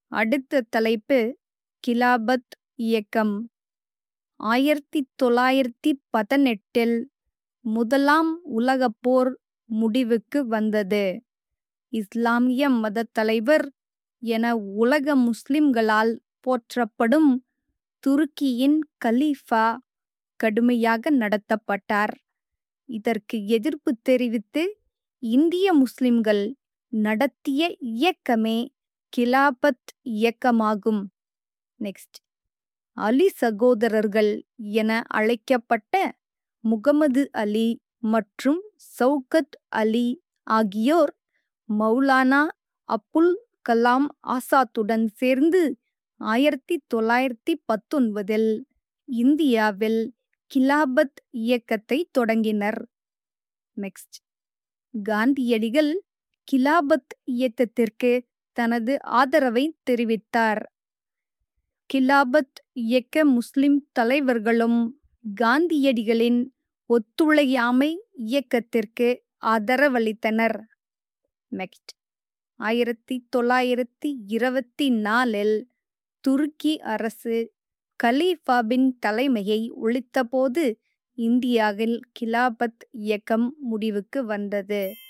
அடுத்த தலைப்பு கிலாபத் இயக்கம். 1918 முதலாம் உலகப் போர் முடிவுக்கு வந்தது. இஸ்லாமிய மதத் தலைவர் என உலக முஸ்லிம்களால் போற்றப்படும் துருக்கியின் கலீஃபா கடுமையாக நடத்தப்பட்டார். இதற்கு எதிர்ப்பு தெரிவித்து இந்திய முஸ்லிம்கள் நடத்திய இயக்கமே கிலாபத் இயக்கமாகும். நெக்ஸ்ட், அலி சகோதரர்கள் என அழைக்கப்பட்ட முகமது அலி மற்றும் சௌகத் அலி ஆகியோர் மௌலானா அபுல் கலாம் ஆசாத்துடன் சேர்ந்து 1919 இந்தியாவில் கிலாபத் இயக்கத்தை தொடங்கினர். நெக்ஸ்ட், காந்தியடிகள் கிலாபத் இயக்கத்திற்கு தனது ஆதரவை தெரிவித்தார். கிலாபத் இயக்க முஸ்லிம் தலைவர்களும் காந்தியடிகளின் ஒத்துழையாமை இயக்கத்திற்கு ஆதரவளித்தனர். நெக்ஸ்ட், 1924 துருக்கி அரசு கலீஃபாவின் தலைமையை ஒழித்தபோது இந்தியாவில் கிலாபத் இயக்கம் முடிவுக்கு வந்தது.